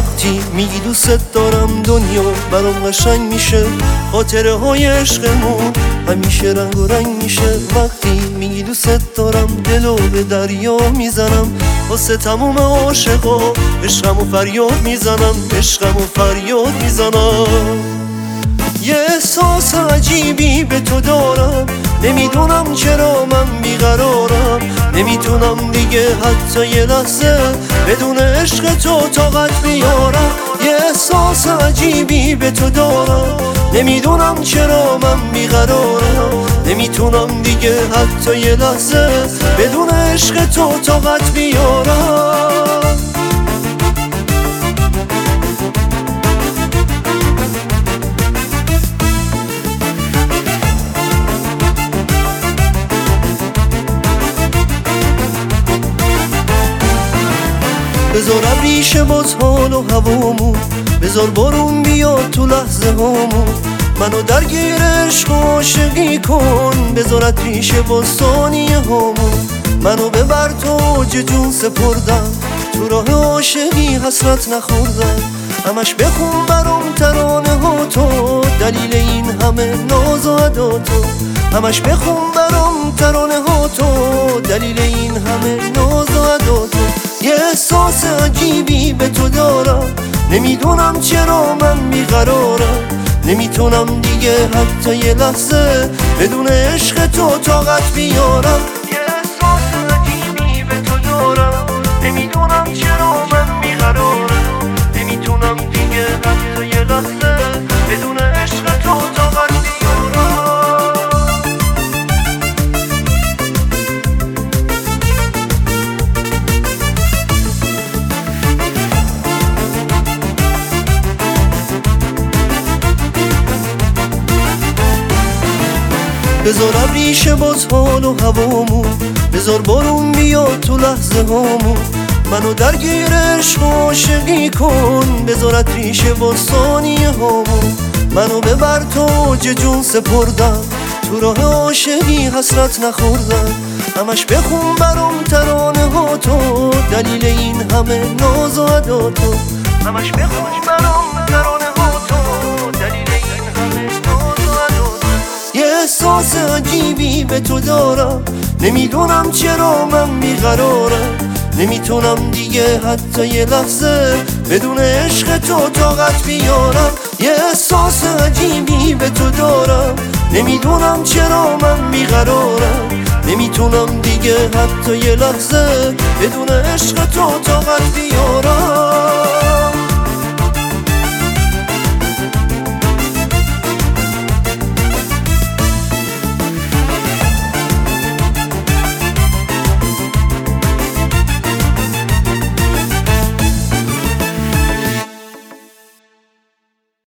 وقتی میگی دوست دارم دنیا برام قشنگ میشه، خاطره های عشقمون همیشه رنگ و رنگ میشه. وقتی میگی دوست دارم دلو به دریا میزنم، واسه تموم عاشقا عشقم و فریاد میزنم، عشقم و فریاد میزنم. یه احساس عجیبی به تو دارم، نمیدونم چرا من بیقرارم، نمیتونم دیگه حتی یه لحظه بدون عشق تو طاقت بیارم. یه احساس عجیبی به تو دارم، نمیدونم چرا من بیقرارم، نمیتونم دیگه حتی یه لحظه بدون عشق تو طاقت بیارم. بذار ابریشه باز حال و هوامون، بذار بارون بیاد تو لحظه هامون، منو درگیر عشق و عاشقی کن. بذار ابریشه باز ثانیه هامون، منو ببر تو اوج جون سپردم، تو راه عاشقی حسرت نخوردم. همش بخون برام ترانه ها تو، دلیل این همه ناز و ادا تو. همش بخون برام ترانه ها تو، دلیل این همه ناز و ادا تو. یه احساس عجیبی به تو دارم، نمیدونم چرا من بیقرارم، نمیتونم دیگه حتی یه لحظه بدون عشق تو طاقت بیارم. یه احساس عجیبی به تو دارم، نمیدونم چرا من بیقرارم، نمیتونم دیگه حتی یه لحظه بدون عشق تو طاقت بیارم. بذار ابریشه باز حال و هوامون، بذار بارون بیاد تو لحظه هامون، منو درگیر عشق و عاشقی کن. بذار ابریشه باز ثانیه هامون، منو ببر تو اوج جون سپردم، تو راه عاشقی حسرت نخوردم. همش بخون برام ترانه ها تو، دلیل این همه ناز و ادا تو. همش بخون برام ترانه ها تو، دلیل این همه ناز و ادا تو. یه احساس عجیبی به تو دارم، نمیدونم چرا من بیقرارم، نمیتونم دیگه حتی یه لحظه بدون عشق تو طاقت بیارم. یه احساس عجیبی به تو دارم، نمیدونم چرا من بیقرارم، نمیتونم دیگه حتی یه لحظه بدون عشق تو طاقت بیارم.